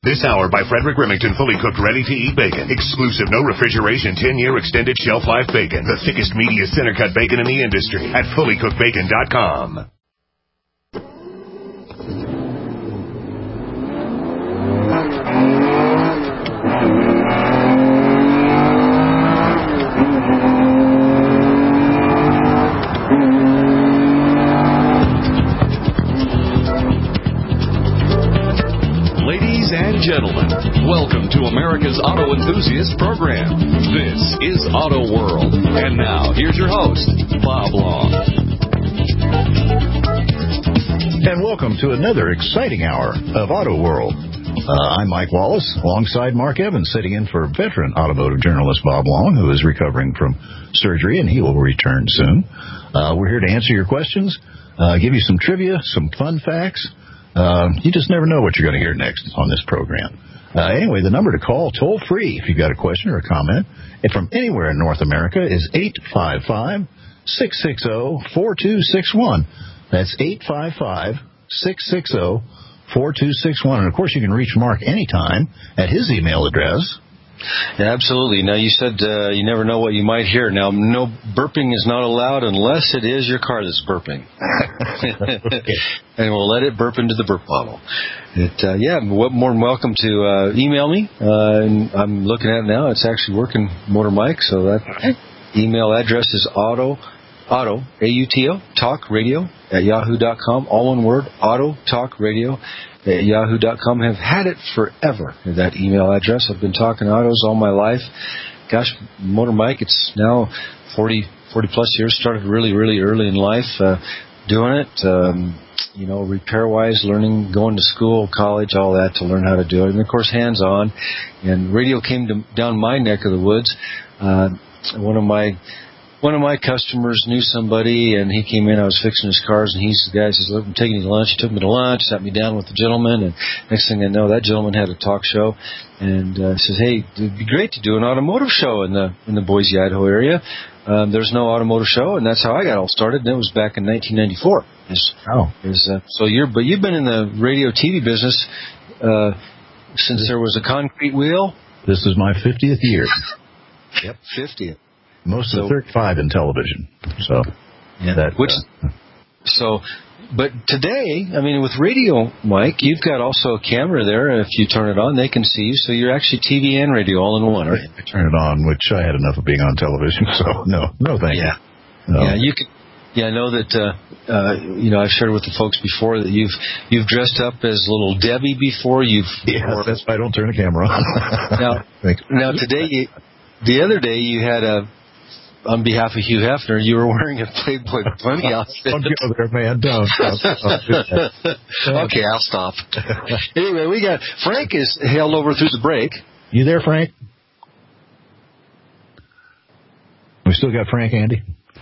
This hour by Frederick Remington, fully cooked, ready-to-eat bacon. Exclusive, no refrigeration, 10-year extended shelf life bacon. The thickest, meatiest center-cut bacon in the industry at fullycookedbacon.com. Ladies and gentlemen, welcome to America's Auto Enthusiast Program. This is Auto World. And now, here's your host, Bob Long. And welcome to another exciting hour of Auto World. I'm Mike Wallace, alongside Mark Evans, sitting in for veteran automotive journalist Bob Long, who is recovering from surgery, and he will return soon. We're here to answer your questions, give you some trivia, some fun facts. You just never know what you're going to hear next on this program. Anyway, the number to call, toll-free, if you've got a question or a comment, and from anywhere in North America, is 855-660-4261. That's 855-660-4261. And, of course, you can reach Mark anytime at his email address. Yeah, absolutely. Now, you said you never know what you might hear. Now, no burping is not allowed unless it is your car that's burping. And we'll let it burp into the burp bottle. More than welcome to email me. And I'm looking at it now. It's actually working, Motor Mike. So that email address is auto, A-U-T-O, talk radio at yahoo.com. All one word, auto talk radio at yahoo.com. Have had it forever, that email address. I've been talking autos all my life. Gosh, Motor Mike, it's now 40 plus years. Started really, really early in life doing it. Repair-wise, learning, going to school, college, all that to learn how to do it. And, of course, hands-on. And radio came down my neck of the woods. One of my customers knew somebody, and he came in. I was fixing his cars, and the guy says, "Look, I'm taking you to lunch." He took me to lunch, sat me down with the gentleman, and next thing I know, that gentleman had a talk show, and says, "Hey, it'd be great to do an automotive show in the Boise, Idaho area." There's no automotive show, and that's how I got all started, and it was back in 1994. But you've been in the radio TV business since there was a concrete wheel. This is my 50th year. Yep, 50th. Most of 35 in television. So, yeah. But today, I mean, with radio, Mike, you've got also a camera there. If you turn it on, they can see you. So you're actually TV and radio all in one, right? I turn it on, which I had enough of being on television. So no, thank you. No. Yeah, you can. Yeah, I know that. I've shared with the folks before that you've dressed up as Little Debbie before. That's why I don't turn the camera on. now today, the other day, you had on behalf of Hugh Hefner, you were wearing a Playboy Bunny outfit. Don't go there, man. Don't. Okay, I'll stop. Anyway, we got Frank is held over through the break. You there, Frank? We still got Frank, Andy?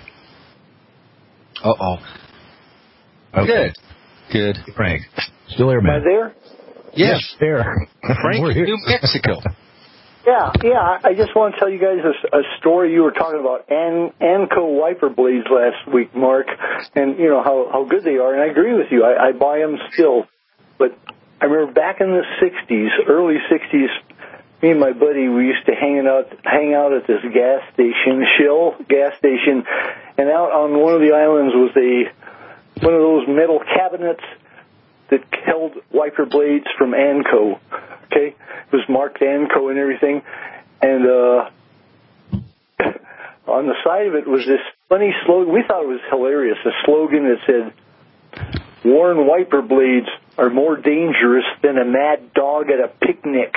Uh-oh. Okay. Good. Frank. Still there, man? Am I there? Yes. There. Frank, New Mexico. Yeah. I just want to tell you guys a story. You were talking about Anco wiper blades last week, Mark, and you know how good they are. And I agree with you. I buy them still. But I remember back in the early 60s, me and my buddy, we used to hang out at this gas station, Shell gas station, and out on one of the islands was one of those metal cabinets that held wiper blades from Anco. Okay, it was marked Anco and everything, and on the side of it was this funny slogan. We thought it was hilarious. A slogan that said, "Worn wiper blades are more dangerous than a mad dog at a picnic."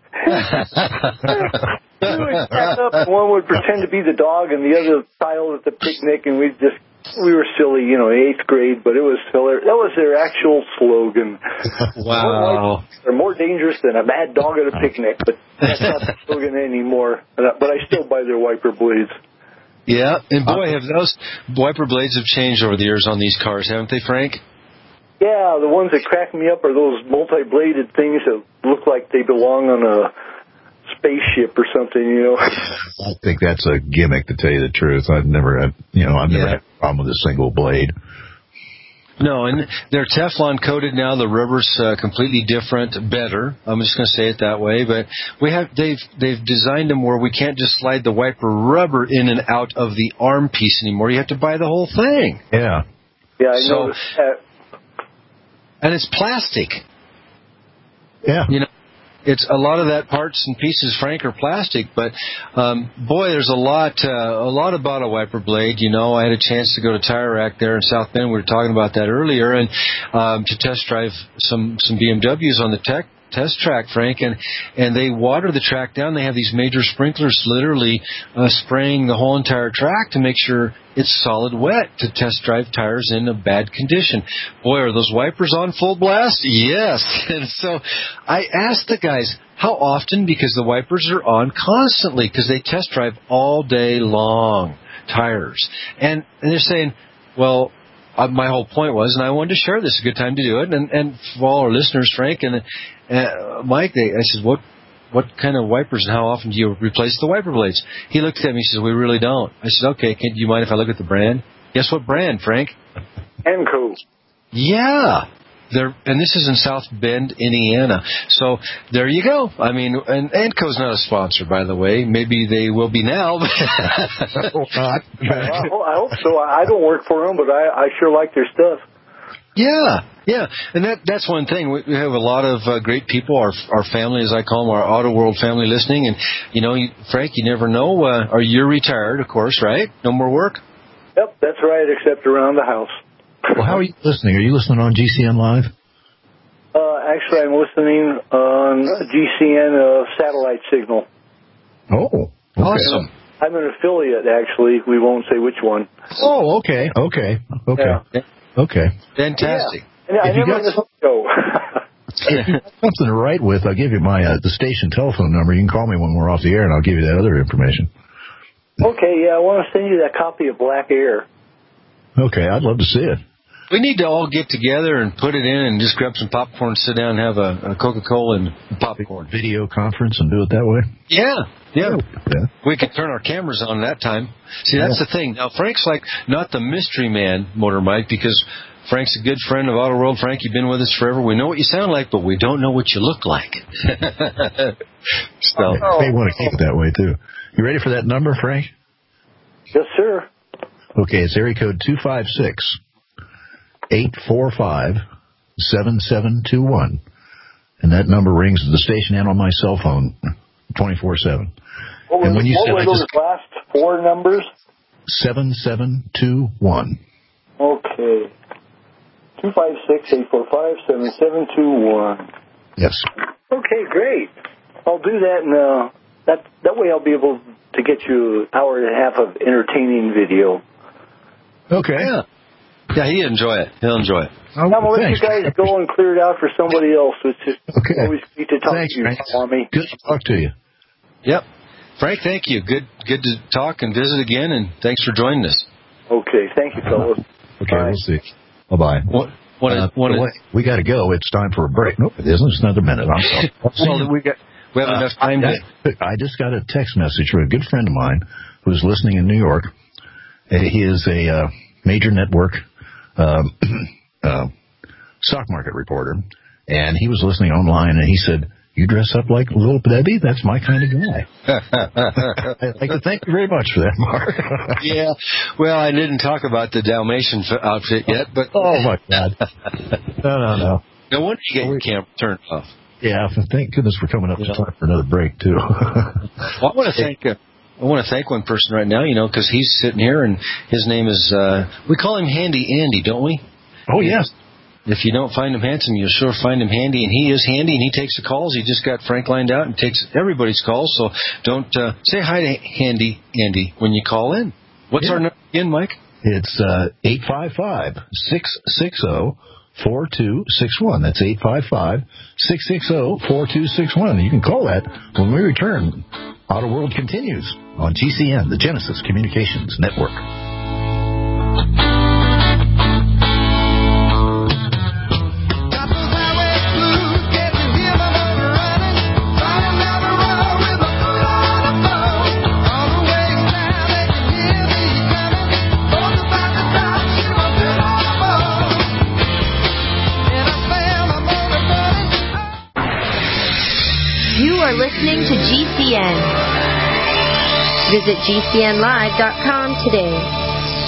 One would pretend to be the dog and the other child at the picnic, and we were silly, in 8th grade, but it was hilarious. That was their actual slogan. Wow. They're more dangerous than a mad dog at a picnic, but that's not the slogan anymore. But I still buy their wiper blades. Yeah, and boy, have those wiper blades have changed over the years on these cars, haven't they, Frank? Yeah, the ones that crack me up are those multi-bladed things that look like they belong on a spaceship or something, I think that's a gimmick, to tell you the truth. I've never had a problem with a single blade. No, and they're Teflon coated now. The rubber's completely different, better. I'm just going to say it that way. But they've designed them where we can't just slide the wiper rubber in and out of the arm piece anymore. You have to buy the whole thing. Yeah. Yeah, I noticed that. And it's plastic. Yeah. You know, it's a lot of that parts and pieces, Frank, are plastic. But boy, there's a lot about a wiper blade. You know, I had a chance to go to Tire Rack there in South Bend. We were talking about that earlier, and to test drive some BMWs on the test track, Frank, and they water the track down. They have these major sprinklers literally spraying the whole entire track to make sure it's solid wet to test drive tires in a bad condition. Boy, are those wipers on full blast? Yes. And so I asked the guys, how often? Because the wipers are on constantly because they test drive all day long, tires. And they're saying, well, my whole point was, and I wanted to share this, a good time to do it, and for all our listeners, Frank and Mike, I said, what kind of wipers and how often do you replace the wiper blades? He looked at me and says, we really don't. I said, okay, do you mind if I look at the brand? Guess what brand, Frank? Enco. Yeah. And this is in South Bend, Indiana. So there you go. I mean, and Enco's not a sponsor, by the way. Maybe they will be now. I hope so. I don't work for them, but I sure like their stuff. Yeah, and that's one thing. We have a lot of great people, our family, as I call them, our Auto World family listening. And, you know, Frank, you never know. You're retired, of course, right? No more work? Yep, that's right, except around the house. Well, how are you listening? Are you listening on GCN Live? Actually, I'm listening on GCN satellite signal. Oh, okay. Awesome. I'm an affiliate, actually. We won't say which one. Oh, okay. Yeah. Okay. Fantastic. Yeah. I never missed a show. If you got something to write with, I'll give you my the station telephone number. You can call me when we're off the air, and I'll give you that other information. Okay, yeah, I want to send you that copy of Black Air. Okay, I'd love to see it. We need to all get together and put it in and just grab some popcorn, sit down and have a Coca-Cola and popcorn. Video conference and do it that way? Yeah. We could turn our cameras on that time. See, that's the thing. Now, Frank's like not the mystery man, Motor Mike, because Frank's a good friend of Auto World. Frank, you've been with us forever. We know what you sound like, but we don't know what you look like. So, they want to keep it that way, too. You ready for that number, Frank? Yes, sir. Okay, it's area code 256-845-7721. And that number rings at the station and on my cell phone 24/7. What were those last four numbers? 7721. Okay. 256-845-7721. Yes. Okay, great. I'll do that, and that way I'll be able to get you an hour and a half of entertaining video. Okay. Yeah, he'll enjoy it. I'm going to let you guys go and clear it out for somebody else. It's just always great to talk to you, Tommy. Good to talk to you. Yep. Frank, thank you. Good to talk and visit again, and thanks for joining us. Okay, thank you, fellas. Okay, we'll see. Bye-bye. We got to go. It's time for a break. Nope, it isn't. It's another minute. I'm sorry. Well, we have enough time. I just got a text message from a good friend of mine who's listening in New York. He is a major network stock market reporter, and he was listening online, and he said, "You dress up like Little Debbie? That's my kind of guy." I'd like to thank you very much for that, Mark. Yeah. Well, I didn't talk about the Dalmatian outfit yet, but... Oh, my God. No. No wonder you get your camera turned off. Yeah, thank goodness we're coming up to time for another break, too. Well, I want to thank one person right now, because he's sitting here, and his name is, we call him Handy Andy, don't we? Oh, yes. If you don't find him handsome, you'll sure find him handy, and he is handy, and he takes the calls. He just got Frank lined out and takes everybody's calls, so don't say hi to Handy Andy when you call in. What's our number again, Mike? It's 855-660-4261. That's 855-660-4261. You can call that when we return. Auto World continues on GCN, the Genesis Communications Network. You are listening to GCN. Visit GCNlive.com today.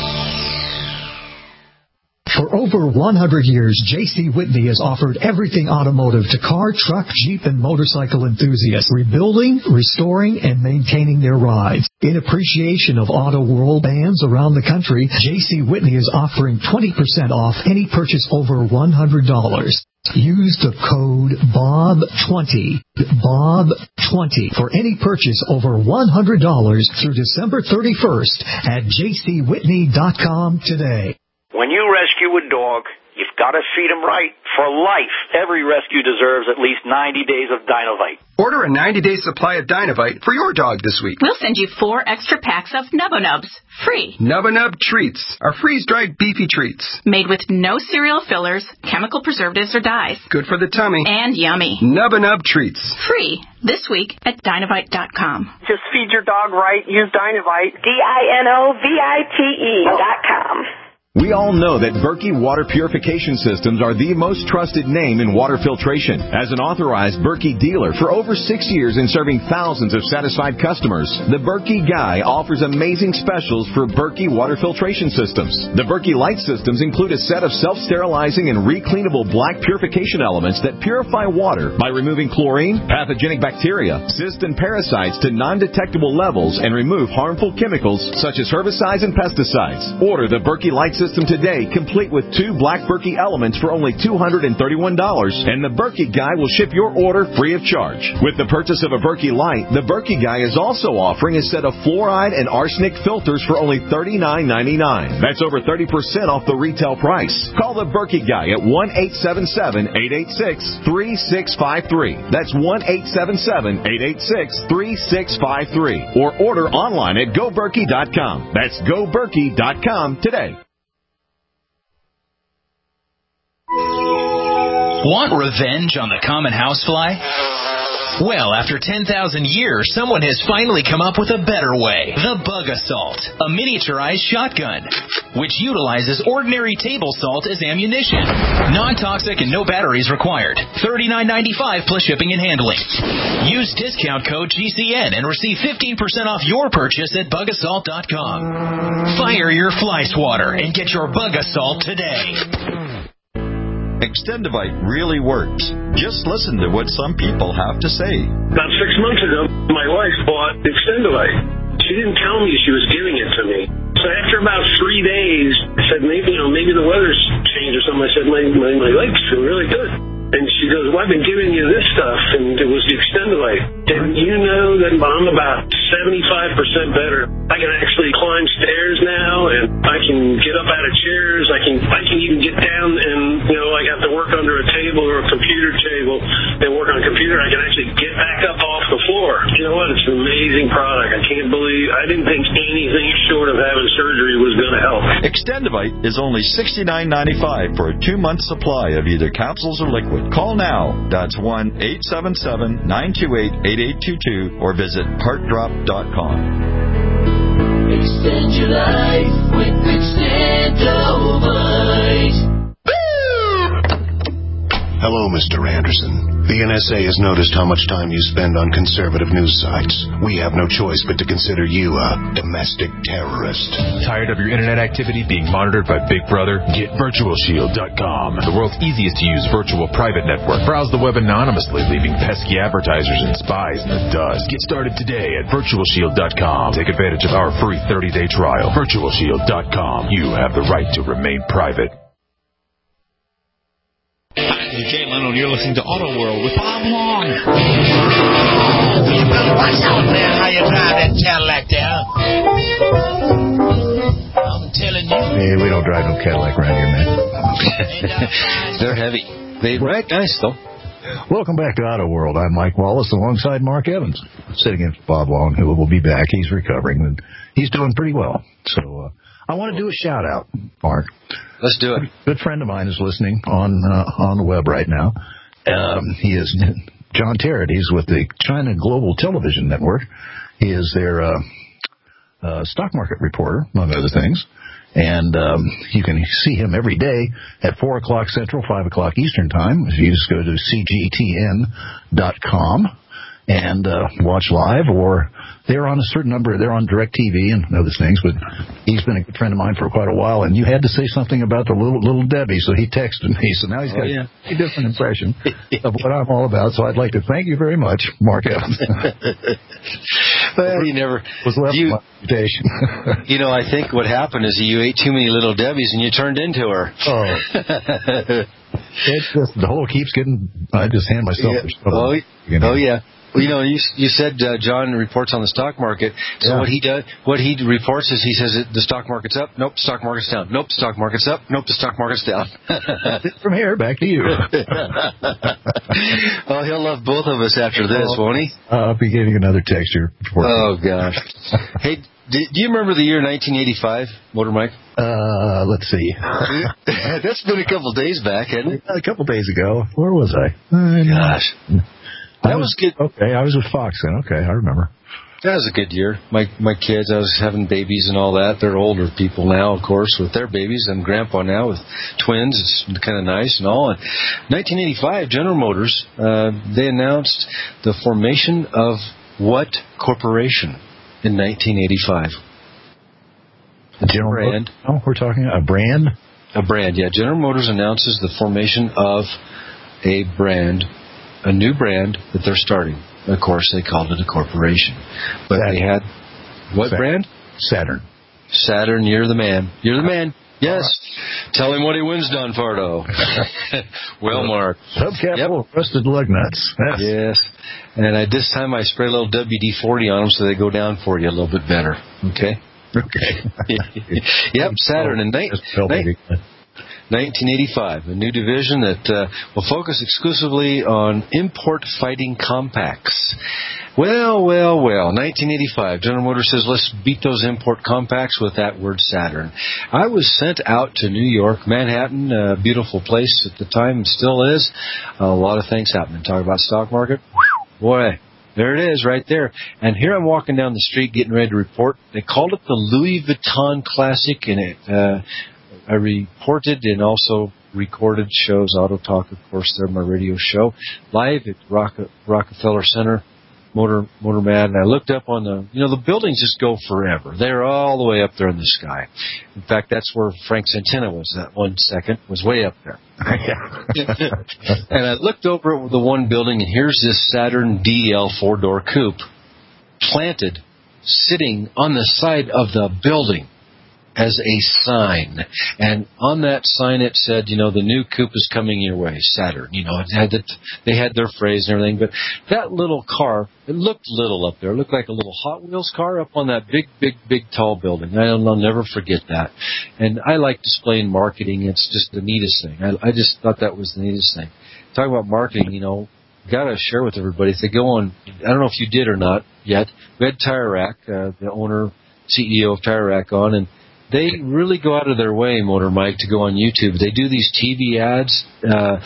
For over 100 years, J.C. Whitney has offered everything automotive to car, truck, Jeep, and motorcycle enthusiasts, rebuilding, restoring, and maintaining their rides. In appreciation of Auto World fans around the country, J.C. Whitney is offering 20% off any purchase over $100. Use the code BOB20, BOB20 for any purchase over $100 through December 31st at jcwhitney.com today. When you rescue a dog, you've got to treat him right for life. Every rescue deserves at least 90 days of Dynovite. Order a 90-day supply of Dynovite for your dog this week. We'll send you 4 extra packs of Nubba Nubs, free. Nubba Nub Treats are freeze-dried beefy treats. Made with no cereal fillers, chemical preservatives, or dyes. Good for the tummy. And yummy. Nubba Nub Treats. Free this week at Dynovite.com. Just feed your dog right. Use Dynovite. DINOVITE.com. We all know that Berkey Water Purification Systems are the most trusted name in water filtration. As an authorized Berkey dealer for over 6 years and serving thousands of satisfied customers, the Berkey Guy offers amazing specials for Berkey Water Filtration Systems. The Berkey Light Systems include a set of self-sterilizing and recleanable black purification elements that purify water by removing chlorine, pathogenic bacteria, cysts, and parasites to non-detectable levels and remove harmful chemicals such as herbicides and pesticides. Order the Berkey Light System today, complete with 2 black Berkey elements for only $231, and the Berkey Guy will ship your order free of charge. With the purchase of a Berkey Light, the Berkey Guy is also offering a set of fluoride and arsenic filters for only $39.99. That's over 30% off the retail price. Call the Berkey Guy at 1-877-886-3653. That's 1-877-886-3653. Or order online at GoBerkey.com. That's GoBerkey.com today. Want revenge on the common housefly? Well, after 10,000 years, someone has finally come up with a better way. The Bug Assault, a miniaturized shotgun, which utilizes ordinary table salt as ammunition. Non-toxic and no batteries required. $39.95 plus shipping and handling. Use discount code GCN and receive 15% off your purchase at bugassault.com. Fire your fly swatter and get your Bug Assault today. Extendivite really works. Just listen to what some people have to say. About 6 months ago, my wife bought Extendivite. She didn't tell me she was giving it to me. So after about 3 days, I said, maybe the weather's changed or something. I said, my legs feel really good. And she goes, well, I've been giving you this stuff, and it was the Extendivite. And you know that I'm about 75% better. I can actually climb stairs now, and I can get up out of chairs. I can even get down and, I have to work under a table or a computer table and work on a computer. I can actually get back up off the floor. You know what? It's an amazing product. I didn't think anything short of having surgery was going to help. Extendivite is only $69.95 for a 2-month supply of either capsules or liquid. Call now. That's 1-877-928-8822 or visit heartdrop.com. Extend your life with Extendivite. Hello, Mr. Anderson. The NSA has noticed how much time you spend on conservative news sites. We have no choice but to consider you a domestic terrorist. Tired of your internet activity being monitored by Big Brother? Get VirtualShield.com, the world's easiest to use virtual private network. Browse the web anonymously, leaving pesky advertisers and spies in the dust. Get started today at VirtualShield.com. Take advantage of our free 30-day trial. VirtualShield.com. You have the right to remain private. Jay Leno, you're listening to Auto World with Bob Long. You better watch out, man, how you drive that Cadillac there. I'm telling you. Hey, we don't drive no Cadillac around here, man. They're heavy. They're nice, though. Welcome back to Auto World. I'm Mike Wallace alongside Mark Evans, sitting in for Bob Long, who will be back. He's recovering, and he's doing pretty well. So I want to do a shout-out, Mark. Let's do it. A good friend of mine is listening on the web right now. He is John Terrett. He's with the China Global Television Network. He is their stock market reporter, among other things. And you can see him every day at 4 o'clock Central, 5 o'clock Eastern Time. You just go to cgtn.com. and watch live, or they're on a certain number. They're on DirecTV and other things. But he's been a good friend of mine for quite a while, and you had to say something about the little Debbie, so he texted me. So now he's got a different impression of what I'm all about. So I'd like to thank you very much, Mark Evans. Well, you never was left my invitation. You know, I think what happened is you ate too many little Debbies and you turned into her. Oh. It's just the whole keeps getting. I just hand myself. Oh yeah. Well, you know, you said John reports on the stock market. So what he reports is he says the stock market's up. Nope, stock market's down. Nope, stock market's up. Nope, the stock market's down. From here, back to you. Oh, he'll love both of us after this, won't he? I'll be getting another text here. Oh gosh. Hey, do you remember the year 1985, Motor Mike? Let's see. That's been a couple days back, hasn't it? A couple days ago. Where was I? Gosh. That was good. Okay, I was with Fox then. Okay, I remember. That was a good year. My kids, I was having babies and all that. They're older people now, of course, with their babies. I'm grandpa now with twins. It's kind of nice and all. And 1985, General Motors, they announced the formation of what corporation in 1985? General brand. Oh, we're talking a brand? A brand, yeah. General Motors announces the formation of a brand, a new brand that they're starting. Of course, they called it a corporation. But they had what brand? Saturn. Saturn, you're the man. You're the man. Yes. Right. Tell him what he wins, Don Fardo. Well, Mark. Subcapital rusted lug nuts. Yes. And this time I spray a little WD-40 on them so they go down for you a little bit better. Okay? Okay. Yep, Saturn in 1985, a new division that will focus exclusively on import fighting compacts. Well, 1985, General Motors says, let's beat those import compacts with that word Saturn. I was sent out to New York, Manhattan, a beautiful place at the time and still is. A lot of things happening. Talk about stock market. Boy, there it is right there. And here I'm walking down the street getting ready to report. They called it the Louis Vuitton Classic, and I reported and also recorded shows, Auto Talk, of course, they're my radio show, live at Rockefeller Center, Motor Mad. And I looked up on the buildings just go forever. They're all the way up there in the sky. In fact, that's where Frank Santana was that 1 second, was way up there. And I looked over at the one building, and here's this Saturn DL 4-door coupe planted, sitting on the side of the building as a sign. And on that sign it said, the new coupe is coming your way, Saturn. They had their phrase and everything. But that little car, it looked little up there. It looked like a little Hot Wheels car up on that big, tall building. I'll never forget that. And I like displaying marketing. It's just the neatest thing. I just thought that was the neatest thing. Talk about marketing, got to share with everybody. If they go on, I don't know if you did or not yet, we had Tire Rack, the owner, CEO of Tire Rack on, and they really go out of their way, Motor Mike, to go on YouTube. They do these TV ads, and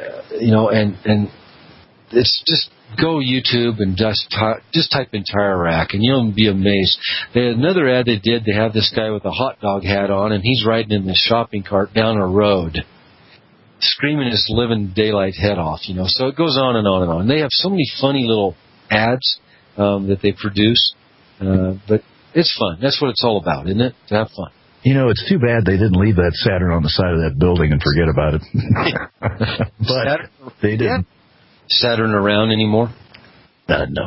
it's just go YouTube and just type in Tire Rack, and you'll be amazed. They had another ad they did. They have this guy with a hot dog hat on, and he's riding in the shopping cart down a road, screaming his living daylight head off. So it goes on and on and on. They have so many funny little ads that they produce, but it's fun. That's what it's all about, isn't it? To have fun. It's too bad they didn't leave that Saturn on the side of that building and forget about it. But they didn't. Saturn around anymore? No.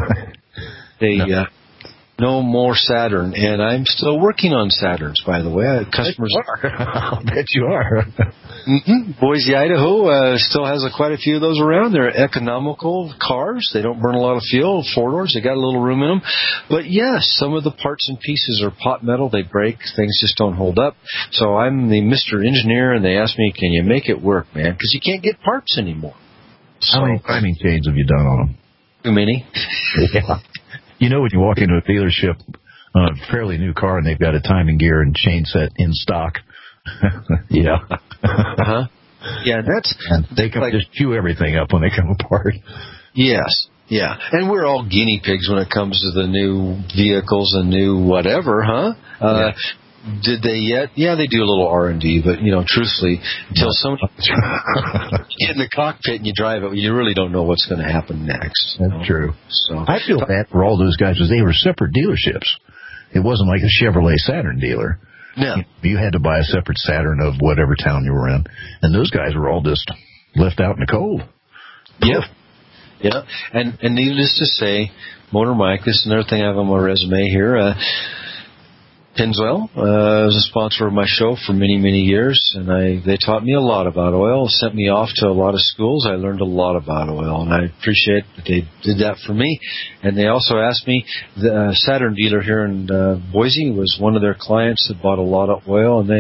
No more Saturn, and I'm still working on Saturns, by the way. Customers I'll bet you are. Boise, Idaho still has quite a few of those around. They're economical cars. They don't burn a lot of fuel. 4-doors. They got a little room in them. But yes, some of the parts and pieces are pot metal. They break. Things just don't hold up. So I'm the Mr. Engineer, and they asked me, can you make it work, man? Because you can't get parts anymore. How many timing chains have you done on them? Too many. Yeah. When you walk into a dealership on a fairly new car and they've got a timing gear and chain set in stock, yeah. Uh-huh. Yeah, and they can just chew everything up when they come apart. Yes, yeah. And we're all guinea pigs when it comes to the new vehicles and new whatever, huh? Did they yet? Yeah, they do a little R&D, but, truthfully, until somebody get in the cockpit and you drive it, you really don't know what's going to happen next. That's true. So I feel bad for all those guys because they were separate dealerships. It wasn't like a Chevrolet Saturn dealer. No. You had to buy a separate Saturn of whatever town you were in, and those guys were all just left out in the cold. Yeah. Yeah, and needless to say, Motor Mike, this is another thing I have on my resume here, Pennzoil was a sponsor of my show for many, many years, and they taught me a lot about oil, sent me off to a lot of schools. I learned a lot about oil, and I appreciate that they did that for me. And they also asked me, the Saturn dealer here in Boise was one of their clients that bought a lot of oil, and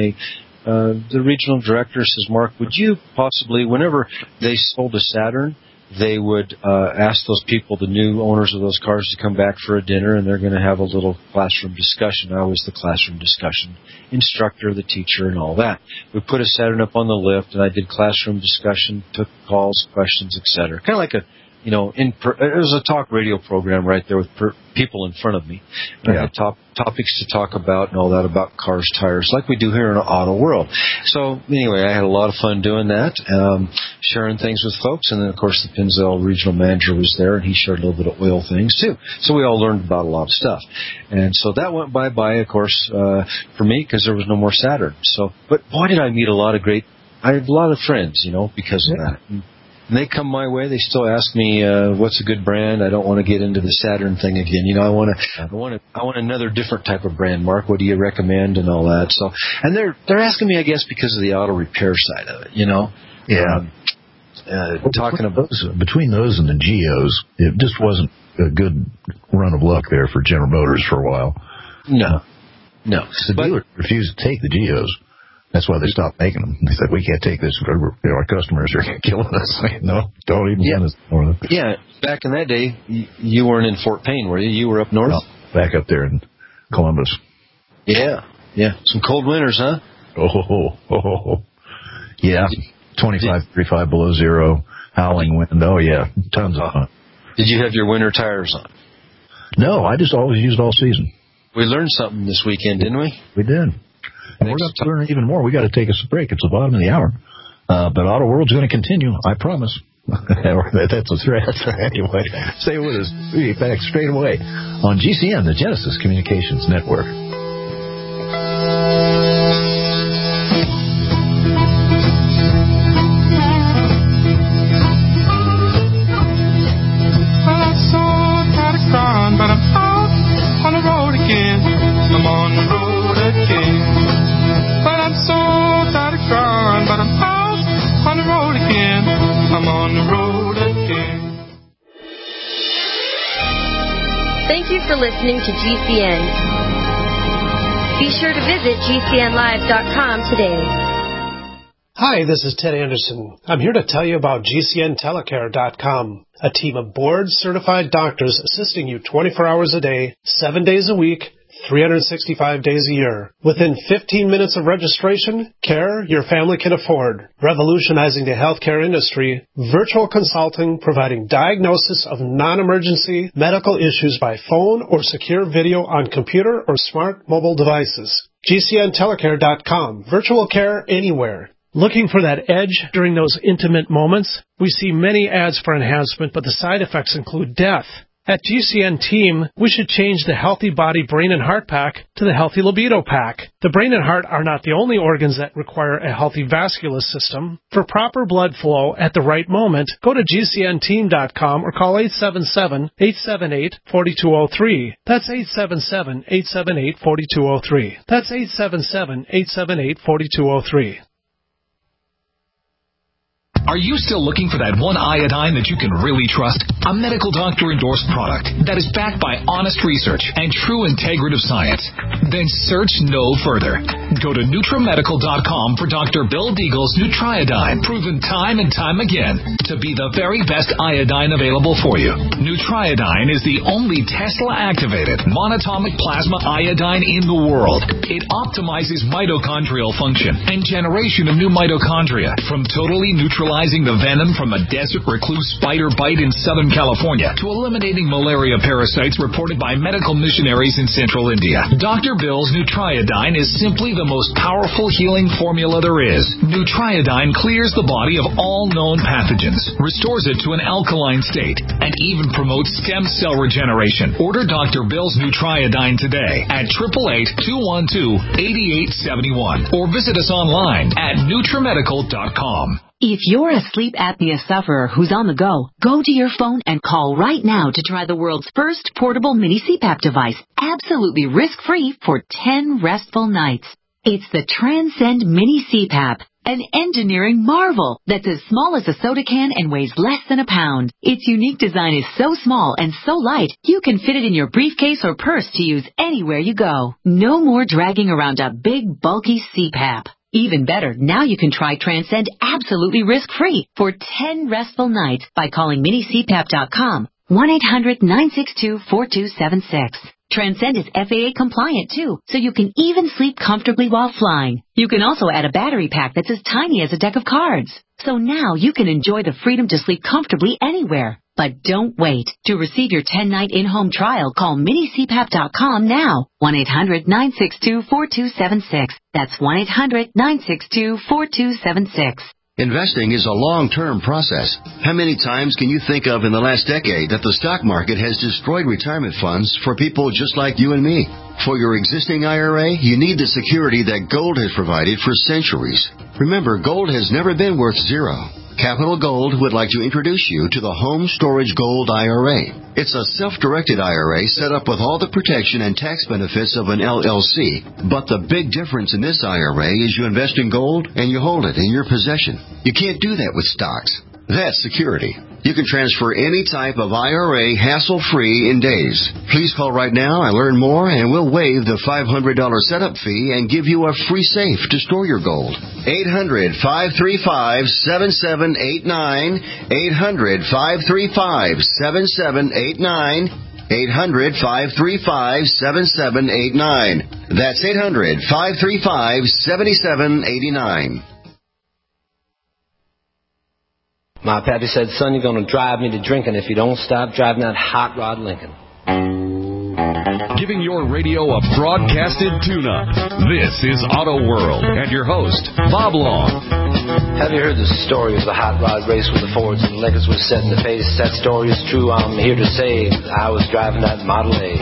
the regional director says, Mark, would you possibly, whenever they sold a Saturn, they would ask those people, the new owners of those cars, to come back for a dinner, and they're going to have a little classroom discussion. I was the classroom discussion instructor, the teacher, and all that. We put a Saturn up on the lift, and I did classroom discussion, took calls, questions, etc. Kind of like it was a talk radio program right there with people in front of me. And I had topics to talk about and all that about cars, tires, like we do here in Auto World. So anyway, I had a lot of fun doing that, sharing things with folks. And then, of course, the Pennzoil regional manager was there, and he shared a little bit of oil things, too. So we all learned about a lot of stuff. And so that went by, of course, for me, because there was no more Saturn. But boy, did I meet I had a lot of friends, because of that. And they come my way. They still ask me, what's a good brand? I don't want to get into the Saturn thing again. I want another different type of brand. Mark, what do you recommend and all that? So, and they're asking me, I guess, because of the auto repair side of it, Yeah. Talking about between those and the Geos, it just wasn't a good run of luck there for General Motors for a while. No. The dealer refused to take the Geos. That's why they stopped making them. They said, we can't take this. Our customers are killing us. No, don't even send us more of them. Yeah, back in that day, you weren't in Fort Payne, were you? You were up north? No, back up there in Columbus. Yeah. Some cold winters, huh? Oh. Yeah, 25, 35 below zero, howling wind. Oh, yeah, tons of fun. Did you have your winter tires on? No, I just always used all season. We learned something this weekend, didn't we? We did. And we're going to learn even more. We got to take us a break. It's the bottom of the hour. But Auto World's going to continue, I promise. That's a threat. Anyway, stay with us. We'll be back straight away on GCN, the Genesis Communications Network. But I'm out on the road again. I'm on the road again. But I'm so tired of crying. But I'm out on the road again. I'm on the road again. Thank you for listening to GCN. Be sure to visit GCNlive.com today. Hi, this is Ted Anderson. I'm here to tell you about GCNtelecare.com, a team of board-certified doctors assisting you 24 hours a day, 7 days a week, 365 days a year. Within 15 minutes of registration, care your family can afford. Revolutionizing the healthcare industry, virtual consulting providing diagnosis of non-emergency medical issues by phone or secure video on computer or smart mobile devices. GCNtelecare.com, virtual care anywhere. Looking for that edge during those intimate moments? We see many ads for enhancement, but the side effects include death. At GCN Team, we should change the Healthy Body, Brain, and Heart Pack to the Healthy Libido Pack. The brain and heart are not the only organs that require a healthy vascular system. For proper blood flow at the right moment, go to GCNteam.com or call 877-878-4203. That's 877-878-4203. That's 877-878-4203. Are you still looking for that one iodine that you can really trust? A medical doctor-endorsed product that is backed by honest research and true integrative science? Then search no further. Go to NutriMedical.com for Dr. Bill Deagle's Nutriodine, proven time and time again to be the very best iodine available for you. Nutriodine is the only Tesla-activated monatomic plasma iodine in the world. It optimizes mitochondrial function and generation of new mitochondria, from totally neutralizing the venom from a desert recluse spider bite in Southern California to eliminating malaria parasites reported by medical missionaries in Central India. Dr. Bill's Nutriodine is simply the most powerful healing formula there is. Nutriodine clears the body of all known pathogens, restores it to an alkaline state, and even promotes stem cell regeneration. Order Dr. Bill's Nutriodine today at 888-212-8871 or visit us online at NutriMedical.com. If you're a sleep apnea sufferer who's on the go, go to your phone and call right now to try the world's first portable mini CPAP device, absolutely risk-free for 10 restful nights. It's the Transcend Mini CPAP, an engineering marvel that's as small as a soda can and weighs less than a pound. Its unique design is so small and so light, you can fit it in your briefcase or purse to use anywhere you go. No more dragging around a big, bulky CPAP. Even better, now you can try Transcend absolutely risk-free for 10 restful nights by calling minicpap.com, 1-800-962-4276. Transcend is FAA compliant too, so you can even sleep comfortably while flying. You can also add a battery pack that's as tiny as a deck of cards. So now you can enjoy the freedom to sleep comfortably anywhere. But don't wait. To receive your 10-night in-home trial, call minicpap.com now. 1-800-962-4276. That's 1-800-962-4276. Investing is a long-term process. How many times can you think of in the last decade that the stock market has destroyed retirement funds for people just like you and me? For your existing IRA, you need the security that gold has provided for centuries. Remember, gold has never been worth zero. Capital Gold would like to introduce you to the Home Storage Gold IRA. It's a self-directed IRA set up with all the protection and tax benefits of an LLC. But the big difference in this IRA is you invest in gold and you hold it in your possession. You can't do that with stocks. That's security. You can transfer any type of IRA hassle-free in days. Please call right now and learn more, and we'll waive the $500 setup fee and give you a free safe to store your gold. 800-535-7789. 800-535-7789. 800-535-7789. That's 800-535-7789. My pappy said, son, you're going to drive me to drinking if you don't stop driving that hot rod Lincoln. Giving your radio a broadcasted tune-up. This is Auto World and your host, Bob Long. Have you heard the story of the hot rod race with the Fords and Lincolns was set in the pace? That story is true. I'm here to say I was driving that Model A.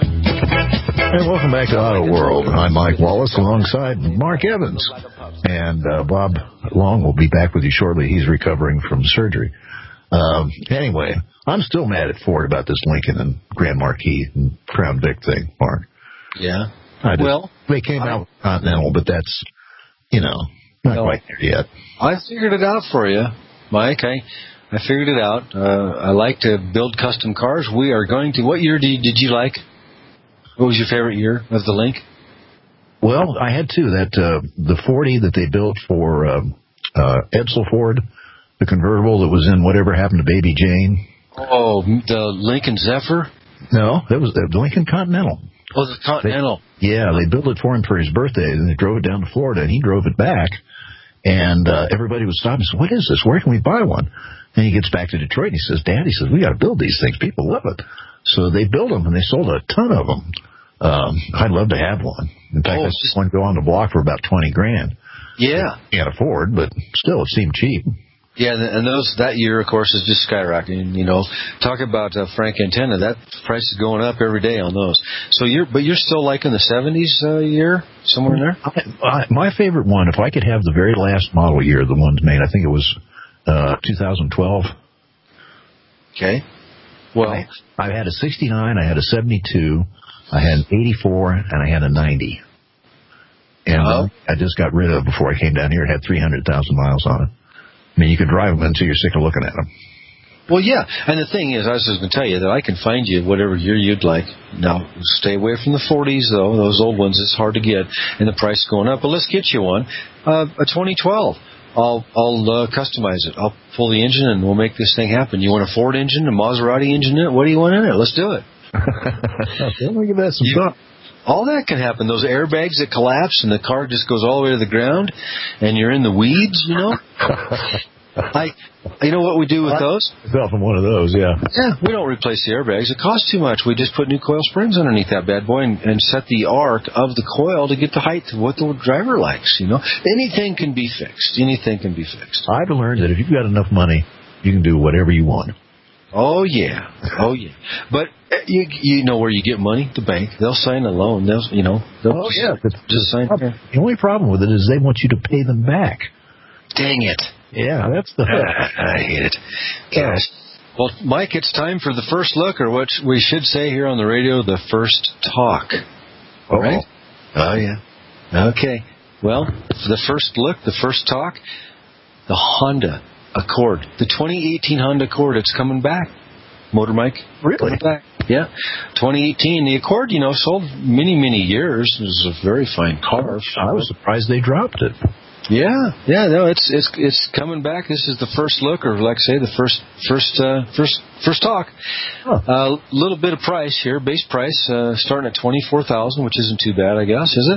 And welcome back to Auto World. I'm Mike Wallace alongside Mark Evans. And Bob Long will be back with you shortly. He's recovering from surgery. Anyway, I'm still mad at Ford about this Lincoln and Grand Marquis and Crown Vic thing, Mark. Yeah. They came out with Continental, but that's, not quite there yet. I figured it out for you, Mike. I figured it out. I like to build custom cars. We are going to. What year did you like? What was your favorite year of the Link? Well, I had two. The 40 that they built for Edsel Ford, the convertible that was in Whatever Happened to Baby Jane. Oh, the Lincoln Zephyr? No, that was the Lincoln Continental. Oh, the Continental. They built it for him for his birthday, and they drove it down to Florida, and he drove it back. And everybody was stopping and said, what is this? Where can we buy one? And he gets back to Detroit, and he says, Dad, we got to build these things. People love it. So they built them, and they sold a ton of them. I'd love to have one. In fact, I just want to go on the block for about $20,000. Yeah. Can't afford, but still, it seemed cheap. Yeah, and that year, of course, is just skyrocketing. Talk about Frank Antenna. That price is going up every day on those. So you're still like in the 70s year, somewhere in there. My favorite one, if I could have the very last model year, the ones made, I think it was 2012. Okay. Well, I had a 69, I had a 72, I had an 84, and I had a 90. And I just got rid of before I came down here. It had 300,000 miles on it. I mean, you could drive them until you're sick of looking at them. Well, yeah, and the thing is, I was just going to tell you that I can find you whatever year you'd like. Now, stay away from the 40s, though. Those old ones, it's hard to get, and the price is going up. But let's get you one, a 2012. I'll customize it. I'll pull the engine, and we'll make this thing happen. You want a Ford engine, a Maserati engine in it? What do you want in it? Let's do it. Let me give that some thought. All that can happen. Those airbags that collapse, and the car just goes all the way to the ground, and you're in the weeds, you know? You know what we do with those? I fell from one of those, yeah. Yeah, we don't replace the airbags. It costs too much. We just put new coil springs underneath that bad boy and set the arc of the coil to get the height of what the driver likes, you know. Anything can be fixed. Anything can be fixed. I've learned that if you've got enough money, you can do whatever you want. Oh, yeah. Oh, yeah. But you know where you get money? The bank. They'll sign a loan. They'll just sign it. The only problem with it is they want you to pay them back. Dang it. Yeah, that's the I hate it. Gosh. Well, Mike, it's time for the first look, or what we should say here on the radio, the first talk. All right? Oh, yeah. Okay. Well, for the first look, the first talk, the Honda Accord. The 2018 Honda Accord, it's coming back. Motor Mike? Really? Coming back. Yeah. 2018. The Accord, sold many, many years. It was a very fine car. I was surprised they dropped it. Yeah, no, it's coming back. This is the first look, or like I say, the first talk. A little bit of price here, base price starting at $24,000, which isn't too bad, I guess, is it?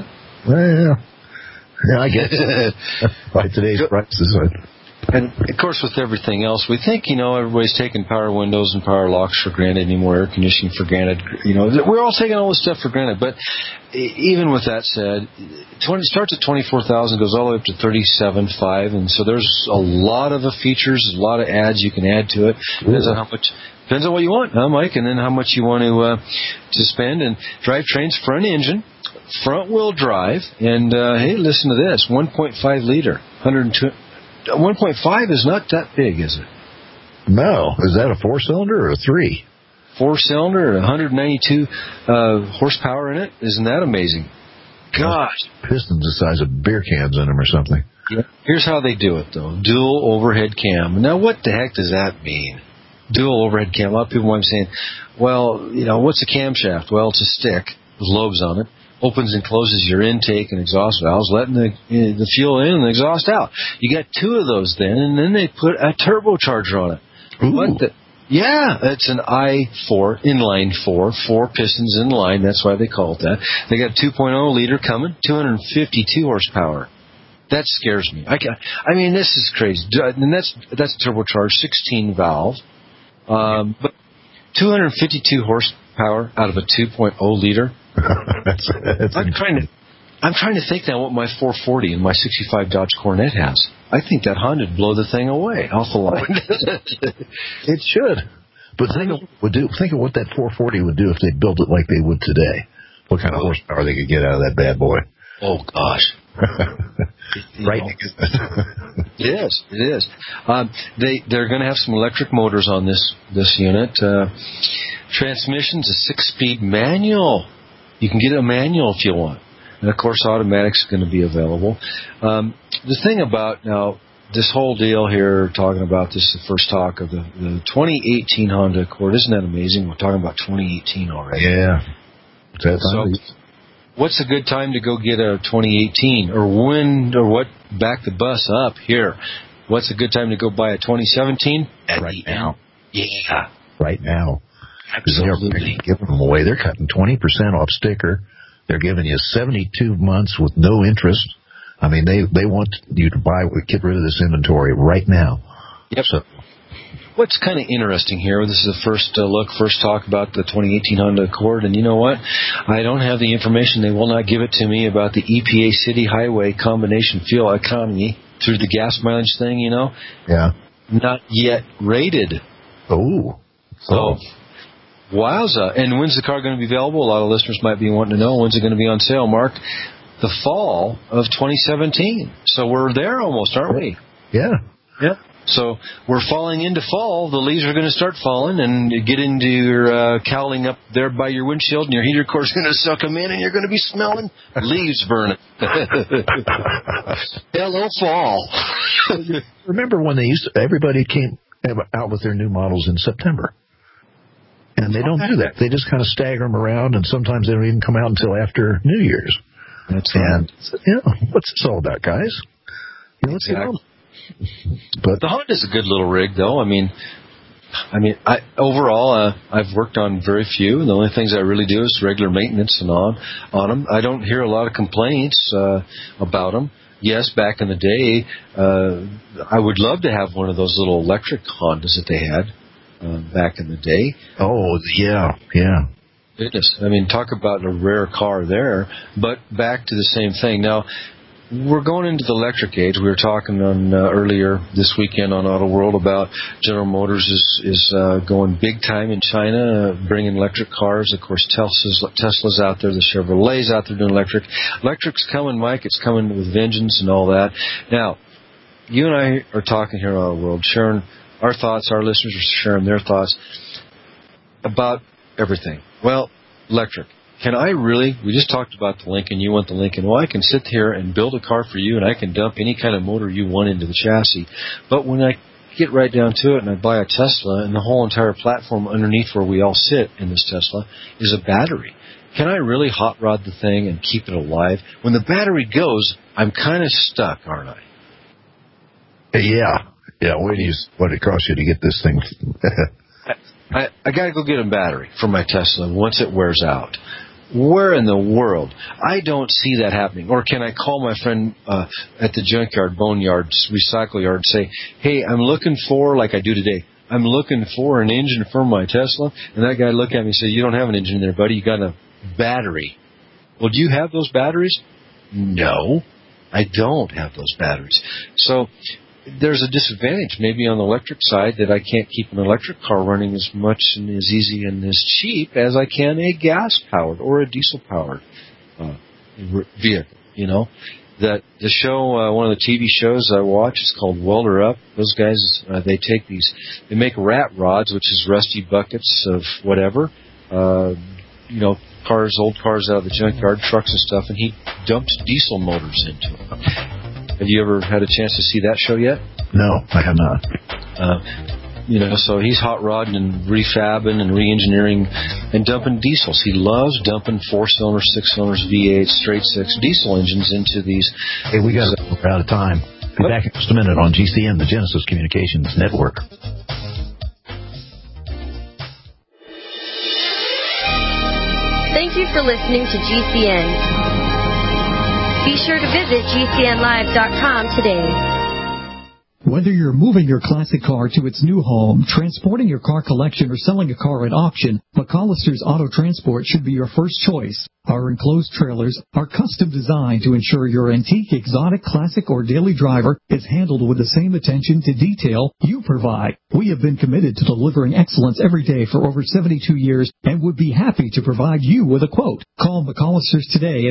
Yeah, I guess. By today's prices. And of course, with everything else, we think everybody's taking power windows and power locks for granted anymore, air conditioning for granted. We're all taking all this stuff for granted. But even with that said, it starts at $24,000, goes all the way up to $37,500, and so there's a lot of features, a lot of adds you can add to it. Depends on what you want, huh, Mike, and then how much you want to spend. And drivetrain's front engine, front wheel drive, and hey, listen to this: 1.5 liter, 1.5 is not that big, is it? No. Is that a 4-cylinder or a 3? 4-cylinder, 192 horsepower in it. Isn't that amazing? Gosh. Pistons the size of beer cans in them or something. Yeah. Here's how they do it, though. Dual overhead cam. Now, what the heck does that mean? Dual overhead cam. A lot of people might be saying, well, what's a camshaft? Well, it's a stick with lobes on it. Opens and closes your intake and exhaust valves, letting the fuel in and the exhaust out. You got two of those then, and then they put a turbocharger on it. Ooh. Yeah, it's an I-4, inline 4 pistons in line. That's why they call it that. They got a 2.0 liter coming, 252 horsepower. That scares me. I mean, this is crazy. And that's turbocharged, 16 valve, but 252 horsepower out of a 2.0 liter. I'm trying to think now what my 440 and my 65 Dodge Coronet has. I think that Honda would blow the thing away off the line. It should. But think of what that 440 would do if they built it like they would today. What kind of horsepower they could get out of that bad boy. Oh, gosh. Right. It is. They're going to have some electric motors on this unit. Transmission's a 6-speed manual. You can get a manual if you want. And, of course, automatic's going to be available. The thing about, now, this whole deal here, talking about this, the first talk of the 2018 Honda Accord, isn't that amazing? We're talking about 2018 already. Yeah. So, what's a good time to go get a 2018? Or what, back the bus up here. What's a good time to go buy a 2017? Right now. Yeah. Right now. Absolutely. They're giving them away. They're cutting 20% off sticker. They're giving you 72 months with no interest. I mean, they want you to get rid of this inventory right now. Yep. So, what's kind of interesting here, this is the first talk about the 2018 Honda Accord, and you know what? I don't have the information. They will not give it to me about the EPA City Highway Combination Fuel Economy through the gas mileage thing, Yeah. Not yet rated. Oh. So, wowza. And when's the car going to be available? A lot of listeners might be wanting to know. When's it going to be on sale, Mark? The fall of 2017. So we're there almost, aren't we? Yeah. Yeah. So we're falling into fall. The leaves are going to start falling, and you get into your cowling up there by your windshield, and your heater core's going to suck them in, and you're going to be smelling leaves burning. Hello, fall. Remember when everybody out with their new models in September. And they don't do that. They just kind of stagger them around, and sometimes they don't even come out until after New Year's. That's right. And, what's this all about, guys? Let's get on. But the Honda's a good little rig, though. Overall, I've worked on very few. The only things I really do is regular maintenance and on them. I don't hear a lot of complaints about them. Yes, back in the day, I would love to have one of those little electric Hondas that they had back in the day. Oh, yeah. Goodness. Talk about a rare car there. But back to the same thing. Now, we're going into the electric age. We were talking on earlier this weekend on Auto World about General Motors is going big time in China, bringing electric cars. Of course, Tesla's out there, the Chevrolet's out there doing electric. Electric's coming, Mike. It's coming with vengeance and all that. Now, you and I are talking here on Auto World, sharing our thoughts. Our listeners are sharing their thoughts about everything. Well, electric. Can I really? We just talked about the Lincoln. You want the Lincoln. Well, I can sit here and build a car for you, and I can dump any kind of motor you want into the chassis. But when I get right down to it and I buy a Tesla, and the whole entire platform underneath where we all sit in this Tesla is a battery. Can I really hot rod the thing and keep it alive? When the battery goes, I'm kind of stuck, aren't I? Yeah. What it costs you to get this thing? I got to go get a battery for my Tesla once it wears out. Where in the world? I don't see that happening. Or can I call my friend at the junkyard, boneyard, recycle yard, and say, hey, I'm looking for, like I do today, I'm looking for an engine for my Tesla. And that guy look at me and say, you don't have an engine there, buddy. You got a battery. Well, do you have those batteries? No, I don't have those batteries. So there's a disadvantage maybe on the electric side that I can't keep an electric car running as much and as easy and as cheap as I can a gas-powered or a diesel-powered vehicle, That the show, one of the TV shows I watch is called Welder Up. Those guys, they make rat rods, which is rusty buckets of whatever, old cars out of the junkyard, trucks and stuff, and he dumps diesel motors into them. Have you ever had a chance to see that show yet? No, I have not. So he's hot rodding and refabbing and re-engineering and dumping diesels. He loves dumping 4-cylinder, 6-cylinders, V8, straight 6 diesel engines into these. Hey, we're out of time. Be back in just a minute on GCN, the Genesis Communications Network. Thank you for listening to GCN. Be sure to visit GCNlive.com today. Whether you're moving your classic car to its new home, transporting your car collection, or selling a car at auction, McCollister's Auto Transport should be your first choice. Our enclosed trailers are custom designed to ensure your antique, exotic, classic, or daily driver is handled with the same attention to detail you provide. We have been committed to delivering excellence every day for over 72 years and would be happy to provide you with a quote. Call McCollister's today at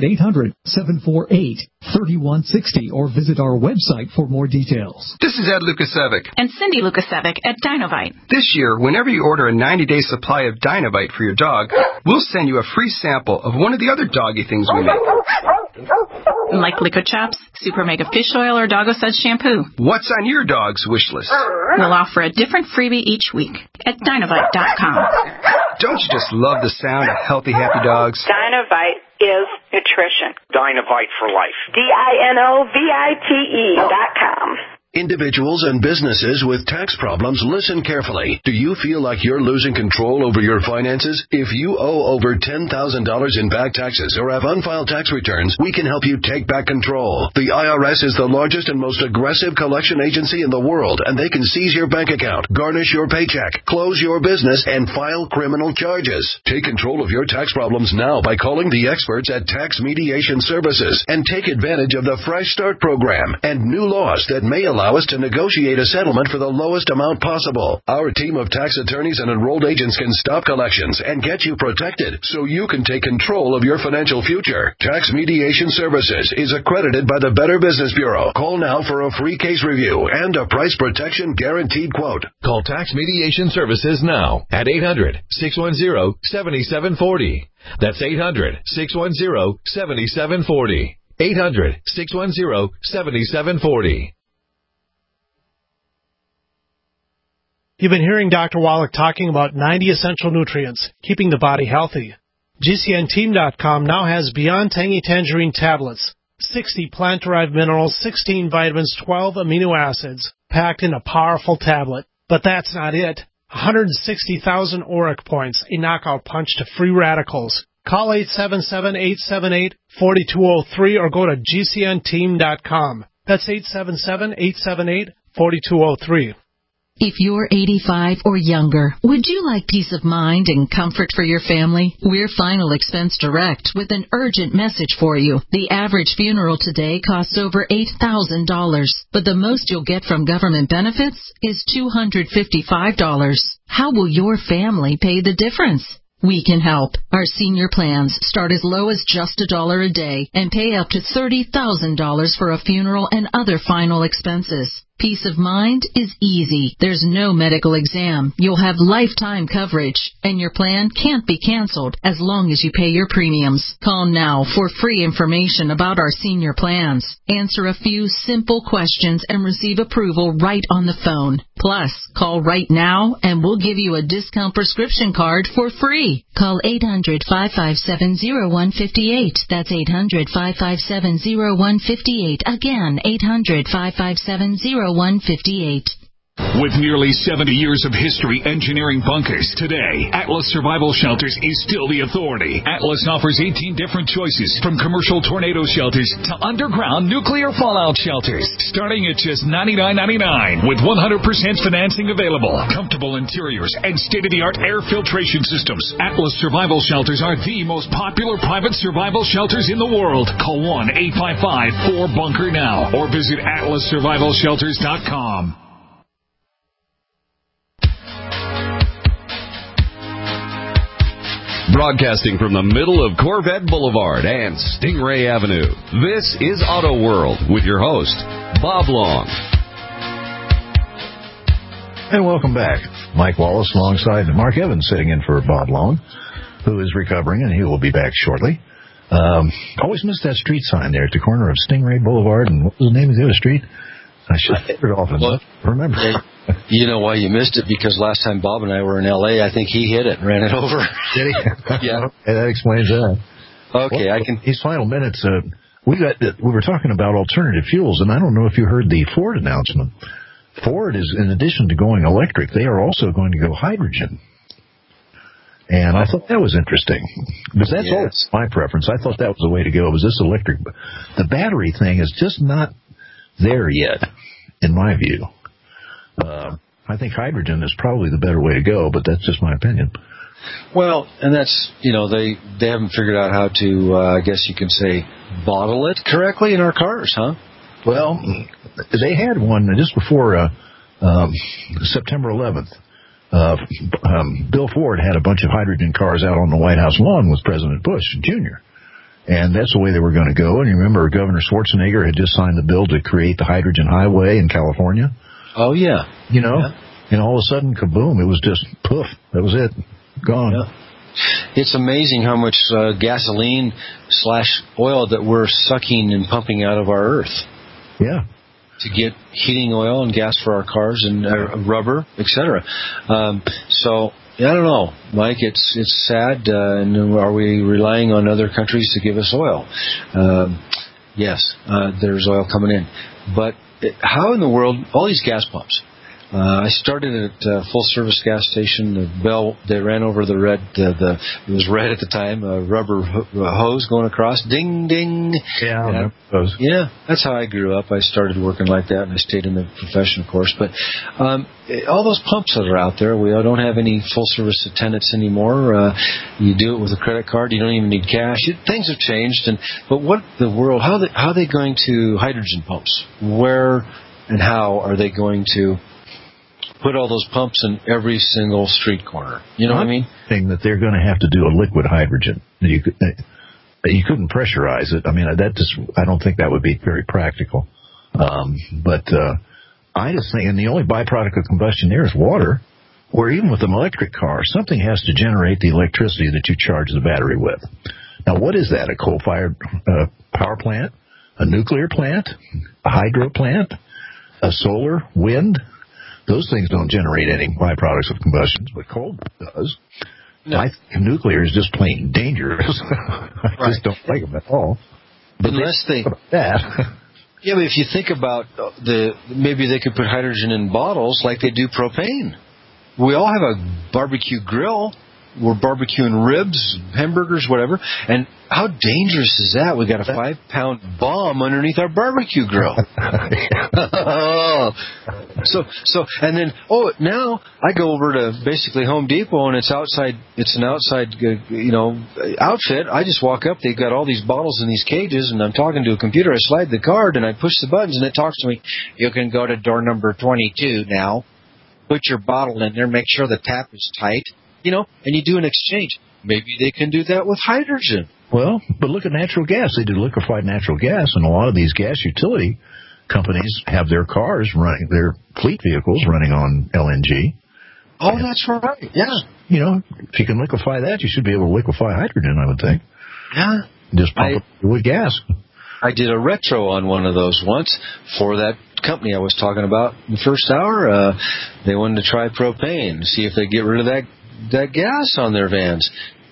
800-748-3160 or visit our website for more details. This is Ed Lukasevic. And Cindy Lukasevic at Dinovite. This year, whenever you order a 90-day supply of Dinovite for your dog, we'll send you a free sample of one of the other doggy things we make. Like Liquid Chops, Super Mega Fish Oil, or Doggo Suds Shampoo. What's on your dog's wish list? We'll offer a different freebie each week at Dinovite.com. Don't you just love the sound of healthy, happy dogs? Dinovite is nutrition. Dinovite for life. DINOVITE.com. Individuals and businesses with tax problems, listen carefully. Do you feel like you're losing control over your finances? If you owe over $10,000 in back taxes or have unfiled tax returns, we can help you take back control. The IRS is the largest and most aggressive collection agency in the world, and they can seize your bank account, garnish your paycheck, close your business, and file criminal charges. Take control of your tax problems now by calling the experts at Tax Mediation Services and take advantage of the Fresh Start program and new laws that may allow us to negotiate a settlement for the lowest amount possible. Our team of tax attorneys and enrolled agents can stop collections and get you protected so you can take control of your financial future. Tax Mediation Services is accredited by the Better Business Bureau. Call now for a free case review and a price protection guaranteed quote. Call Tax Mediation Services now at 800-610-7740. That's 800-610-7740. 800-610-7740. You've been hearing Dr. Wallach talking about 90 essential nutrients, keeping the body healthy. GCNteam.com now has Beyond Tangy Tangerine tablets, 60 plant-derived minerals, 16 vitamins, 12 amino acids, packed in a powerful tablet. But that's not it. 160,000 auric points, a knockout punch to free radicals. Call 877-878-4203 or go to GCNteam.com. That's 877-878-4203. If you're 85 or younger, would you like peace of mind and comfort for your family? We're Final Expense Direct with an urgent message for you. The average funeral today costs over $8,000, but the most you'll get from government benefits is $255. How will your family pay the difference? We can help. Our senior plans start as low as just $1 a day and pay up to $30,000 for a funeral and other final expenses. Peace of mind is easy. There's no medical exam. You'll have lifetime coverage, and your plan can't be canceled as long as you pay your premiums. Call now for free information about our senior plans. Answer a few simple questions and receive approval right on the phone. Plus, call right now and we'll give you a discount prescription card for free. Call 800-557-0158. That's 800-557-0158. Again, 800-557-0158. With nearly 70 years of history engineering bunkers, today, Atlas Survival Shelters is still the authority. Atlas offers 18 different choices, from commercial tornado shelters to underground nuclear fallout shelters, starting at just $99.99 with 100% financing available. Comfortable interiors and state-of-the-art air filtration systems. Atlas Survival Shelters are the most popular private survival shelters in the world. Call 1-855-4BUNKER now or visit atlassurvivalshelters.com. Broadcasting from the middle of Corvette Boulevard and Stingray Avenue, this is Auto World with your host, Bob Long. And welcome back. Mike Wallace alongside Mark Evans sitting in for Bob Long, who is recovering, and he will be back shortly. Always missed that street sign there at the corner of Stingray Boulevard, and what was the name of the other street? I should have it often. Remember. You know why you missed it? Because last time Bob and I were in L.A., I think he hit it and ran it over. Did he? Yeah. Okay, that explains that. Okay, well, these final minutes, we were talking about alternative fuels, and I don't know if you heard the Ford announcement. Ford is, in addition to going electric, they are also going to go hydrogen. And I thought that was interesting. Because that's always my preference. I thought that was the way to go, was this electric. The battery thing is just not there yet, in my view. I think hydrogen is probably the better way to go, but that's just my opinion. Well, and that's, they haven't figured out how to, I guess you can say, bottle it correctly in our cars, huh? Well, they had one just before September 11th. Bill Ford had a bunch of hydrogen cars out on the White House lawn with President Bush Jr., and that's the way they were going to go. And you remember Governor Schwarzenegger had just signed the bill to create the hydrogen highway in California. Oh, yeah. And all of a sudden, kaboom, it was just poof. That was it. Gone. Yeah. It's amazing how much gasoline/oil that we're sucking and pumping out of our earth. Yeah. To get heating oil and gas for our cars and rubber, etc. So, I don't know, Mike. It's sad. And are we relying on other countries to give us oil? Yes, there's oil coming in. But how in the world, all these gas pumps? I started at a full-service gas station. The bell, they ran over the red, it was red at the time, a rubber hose going across. Ding, ding. Yeah, I remember those. Yeah, that's how I grew up. I started working like that, and I stayed in the profession, of course. But all those pumps that are out there, we don't have any full-service attendants anymore. You do it with a credit card. You don't even need cash. Things have changed. But what the world, how are they going to hydrogen pumps? Where and how are they going to put all those pumps in every single street corner? You know what I mean? Thing that they're going to have to do a liquid hydrogen. You couldn't pressurize it. I mean, I don't think that would be very practical. But I just think, and the only byproduct of combustion there is water. Or even with an electric car, something has to generate the electricity that you charge the battery with. Now, what is that? A coal-fired power plant? A nuclear plant? A hydro plant? A solar? Wind? Those things don't generate any byproducts of combustion, but coal does. No. I think nuclear is just plain dangerous. I just don't like them at all. But unless they... that. Yeah, but if you think about maybe they could put hydrogen in bottles like they do propane. We all have a barbecue grill. We're barbecuing ribs, hamburgers, whatever. And how dangerous is that? We got a 5-pound bomb underneath our barbecue grill. And then now I go over to basically Home Depot, and it's outside. It's an outside, outfit. I just walk up. They've got all these bottles in these cages, and I'm talking to a computer. I slide the card, and I push the buttons, and it talks to me. You can go to door number 22 now. Put your bottle in there. Make sure the tap is tight. And you do an exchange. Maybe they can do that with hydrogen. Well, but look at natural gas. They do liquefied natural gas, and a lot of these gas utility companies have their cars running, their fleet vehicles running on LNG. Oh, that's right. Yeah. If you can liquefy that, you should be able to liquefy hydrogen, I would think. Yeah. Just pump it with gas. I did a retro on one of those once for that company I was talking about in the first hour. They wanted to try propane, see if they get rid of that gas on their vans.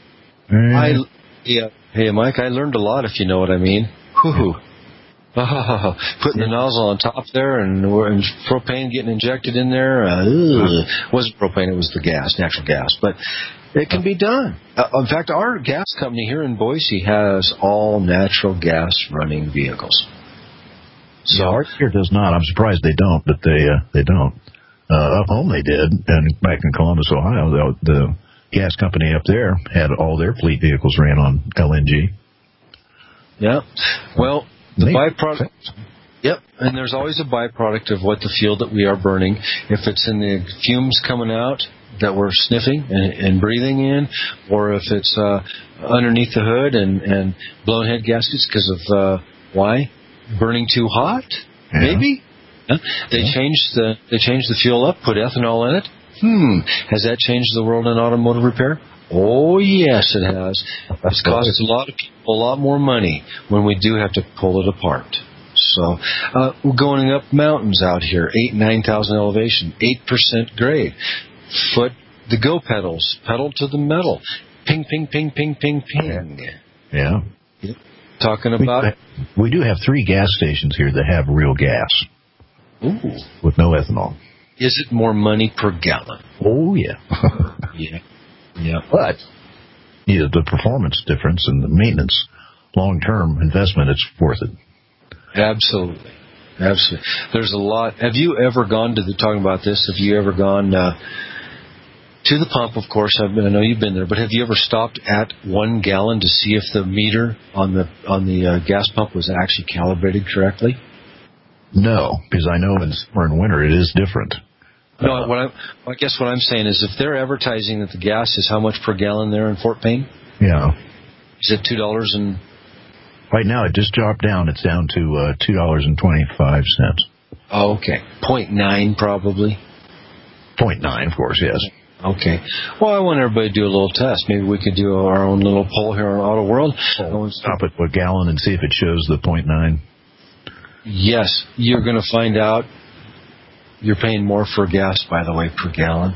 Hey, Mike, I learned a lot, if you know what I mean. Whew. Putting the nozzle on top there and propane getting injected in there. It wasn't propane, it was the gas, natural gas. But it can be done. In fact, our gas company here in Boise has all natural gas running vehicles. So ours here does not. I'm surprised they don't, but they don't. Up home they did, and back in Columbus, Ohio, the gas company up there had all their fleet vehicles ran on LNG. Yeah. Well, the byproduct. Yep, and there's always a byproduct of what the fuel that we are burning. If it's in the fumes coming out that we're sniffing and breathing in, or if it's underneath the hood and blown head gaskets because of why? Burning too hot? Yeah. Maybe? Yeah. They changed the fuel up, put ethanol in it. Has that changed the world in automotive repair? Oh, yes, it has. It's cost a lot of people a lot more money when we do have to pull it apart. So we're going up mountains out here, 9,000 elevation, 8% grade. Foot the go pedals, pedal to the metal. Ping, ping, ping, ping, ping, ping. Yeah. Yep. Talking about... We do have 3 gas stations here that have real gas. Ooh. With no ethanol. Is it more money per gallon? Oh, yeah. Yeah. But the performance difference and the maintenance, long-term investment, it's worth it. Absolutely. There's a lot. Have you ever gone talking about this, have you ever gone to the pump, of course, I know you've been there, but have you ever stopped at 1 gallon to see if the meter on the gas pump was actually calibrated correctly? No, because I know in summer and winter it is different. No, I guess what I'm saying is if they're advertising that the gas is how much per gallon there in Fort Payne? Yeah. Is it $2 and... Right now it just dropped down. It's down to $2.25. Oh, okay. 0.9 probably? 0.9, of course, yes. Okay. Well, I want everybody to do a little test. Maybe we could do our own little poll here on Auto World. Stop at a gallon and see if it shows the 0.9. Yes, you're going to find out you're paying more for gas, by the way, per gallon.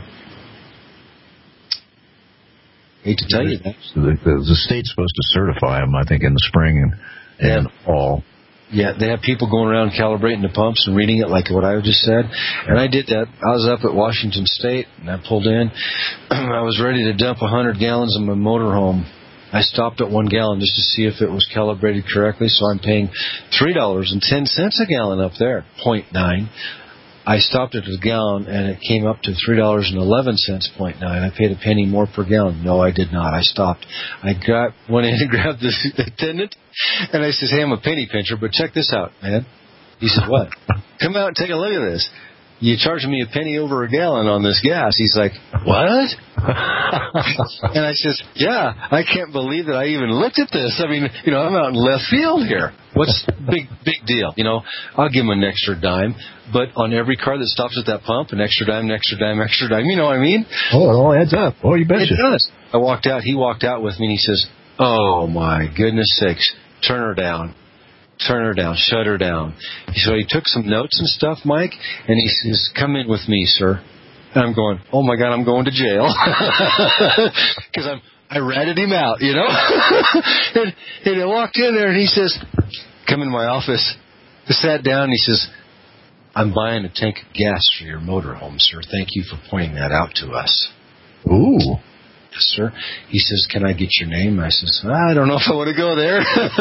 Hate to tell you that. The state's supposed to certify them, I think, in the spring and fall. Yeah, they have people going around calibrating the pumps and reading it like what I just said. And I did that. I was up at Washington State, and I pulled in. I was ready to dump 100 gallons in my motorhome. I stopped at 1 gallon just to see if it was calibrated correctly, so I'm paying $3.10 a gallon up there, 0.9. I stopped at a gallon, and it came up to $3.11, 0.9. I paid a penny more per gallon. No, I did not. I stopped. I went in and grabbed the attendant, and I says, hey, I'm a penny pincher, but check this out, man. He said, what? Come out and take a look at this. You charging me a penny over a gallon on this gas. He's like, what? And I says, yeah, I can't believe that I even looked at this. I mean, I'm out in left field here. What's big deal? I'll give him an extra dime. But on every car that stops at that pump, an extra dime, extra dime, extra dime. You know what I mean? Oh, it all adds up. Oh, you betcha. It does. I walked out. He walked out with me, and he says, oh, my goodness sakes, turn her down. turn her down, shut her down. So he took some notes and stuff, Mike, and he says, come in with me, sir. And I'm going, oh, my God, I'm going to jail. Because I ratted him out, you know. and I walked in there, and he says, come in my office. I sat down, and he says, I'm buying a tank of gas for your motorhome, sir. Thank you for pointing that out to us. Ooh. Yes, sir. He says, can I get your name? I says, I don't know if I want to go there.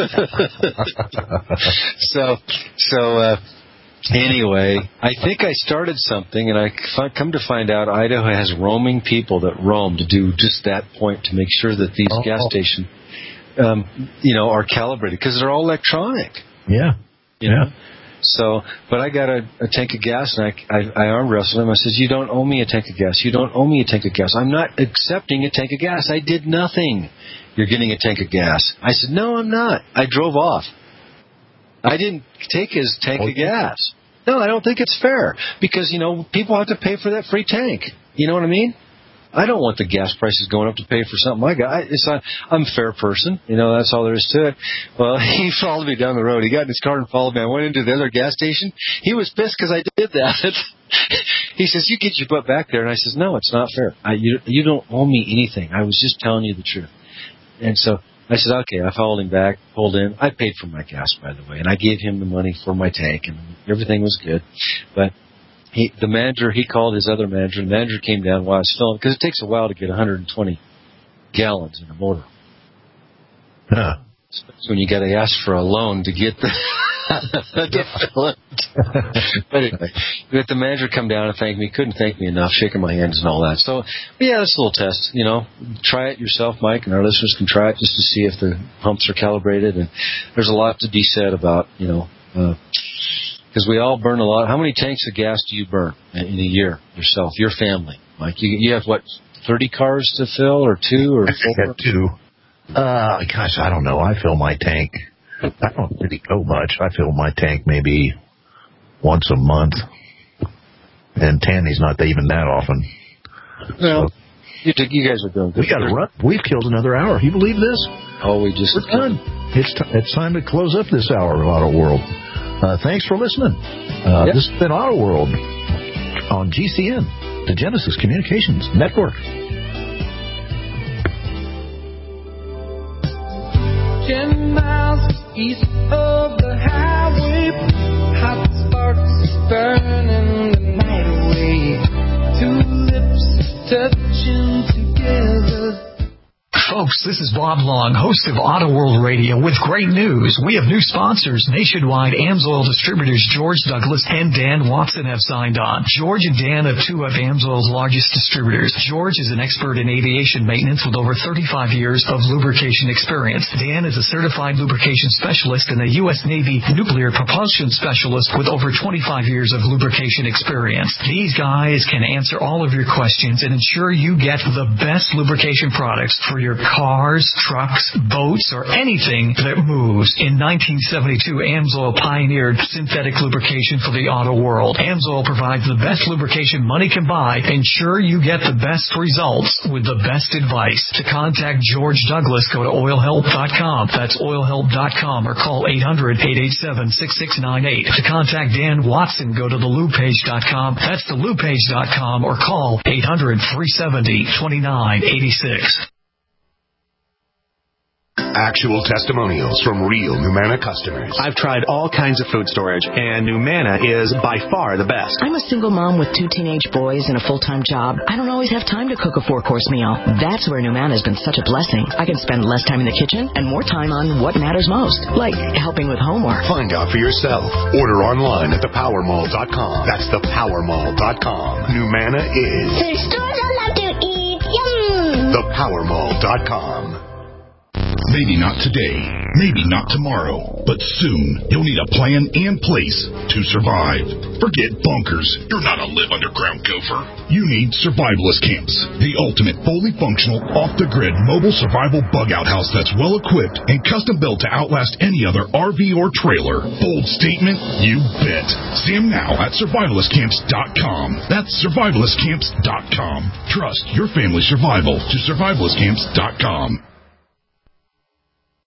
Anyway, I think I started something, and I come to find out Idaho has roaming people that roam to do just that point, to make sure that these gas stations, are calibrated, because they're all electronic. Yeah. You know? So, but I got a tank of gas, and I arm wrestled him. I says, you don't owe me a tank of gas. You don't owe me a tank of gas. I'm not accepting a tank of gas. I did nothing. You're getting a tank of gas. I said, no, I'm not. I drove off. I didn't take his tank of gas. No, I don't think it's fair, because, people have to pay for that free tank. You know what I mean? I don't want the gas prices going up to pay for something I got. I'm a fair person. That's all there is to it. Well, he followed me down the road. He got in his car and followed me. I went into the other gas station. He was pissed because I did that. He says, you get your butt back there. And I says, no, it's not fair. You don't owe me anything. I was just telling you the truth. And so I said, okay. I followed him back, pulled in. I paid for my gas, by the way, and I gave him the money for my tank, and everything was good. But the manager, he called his other manager, and the manager came down while I was filling, because it takes a while to get 120 gallons in a motor. Huh. Especially when you got to ask for a loan to get the fill it. But the manager come down and thank me. Couldn't thank me enough, shaking my hands and all that. So, yeah, it's a little test. Try it yourself, Mike, and our listeners can try it just to see if the pumps are calibrated. And there's a lot to be said about, because we all burn a lot. How many tanks of gas do you burn in a year yourself, your family, Mike? You have, 30 cars to fill, or 2, or 4? I have 2. Gosh, I don't know. I fill my tank. I don't really go much. I fill my tank maybe once a month. And Tanny's not even that often. Well, so, you guys are doing good. We got to run. We've killed another hour. You believe this? Oh, we're done. It's time to close up this hour of Auto World. Thanks for listening. This has been Auto World on GCN, the Genesis Communications Network. 10 miles east of the highway, hot sparks burning the night away. 2 lips touching together. Folks, this is Bob Long, host of Auto World Radio, with great news. We have new sponsors. Nationwide AMSOIL distributors George Douglas and Dan Watson have signed on. George and Dan are 2 of AMSOIL's largest distributors. George is an expert in aviation maintenance with over 35 years of lubrication experience. Dan is a certified lubrication specialist and a U.S. Navy nuclear propulsion specialist with over 25 years of lubrication experience. These guys can answer all of your questions and ensure you get the best lubrication products for your cars, trucks, boats, or anything that moves. In 1972, AMSOIL pioneered synthetic lubrication for the auto world. AMSOIL provides the best lubrication money can buy. Ensure you get the best results with the best advice. To contact George Douglas, go to oilhelp.com. That's oilhelp.com, or call 800-887-6698. To contact Dan Watson, go to thelubepage.com. That's thelubepage.com, or call 800-370-2986. Actual testimonials from real Numana customers. I've tried all kinds of food storage, and Numana is by far the best. I'm a single mom with 2 teenage boys and a full-time job. I don't always have time to cook a 4-course meal. That's where Numana has been such a blessing. I can spend less time in the kitchen and more time on what matters most, like helping with homework. Find out for yourself. Order online at thepowermall.com. That's thepowermall.com. Numana is... The stores I love to eat. Yum! Thepowermall.com. Maybe not today, maybe not tomorrow, but soon you'll need a plan in place to survive. Forget bunkers. You're not a live underground gopher. You need survivalist camps, the ultimate fully functional, off-the-grid mobile survival bug-out house that's well-equipped and custom-built to outlast any other RV or trailer. Bold statement? You bet. See them now at survivalistcamps.com. That's survivalistcamps.com. Trust your family's survival to survivalistcamps.com.